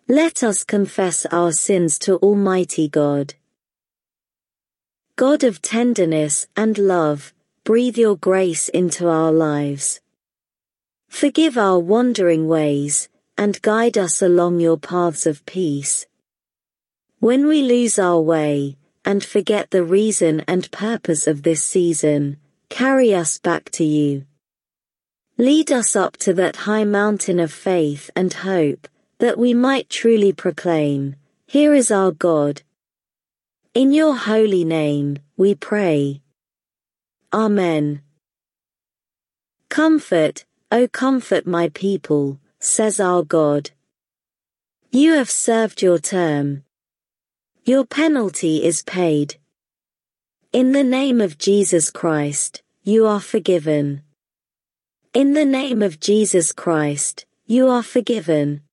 Let us confess our sins to Almighty God. God of tenderness and love, breathe your grace into our lives. Forgive our wandering ways, and guide us along your paths of peace. When we lose our way, and forget the reason and purpose of this season, carry us back to you. Lead us up to that high mountain of faith and hope, that we might truly proclaim, "Here is our God." In your holy name, we pray. Amen. Comfort, O comfort my people, says our God. You have served your term. Your penalty is paid. In the name of Jesus Christ, you are forgiven. In the name of Jesus Christ, you are forgiven.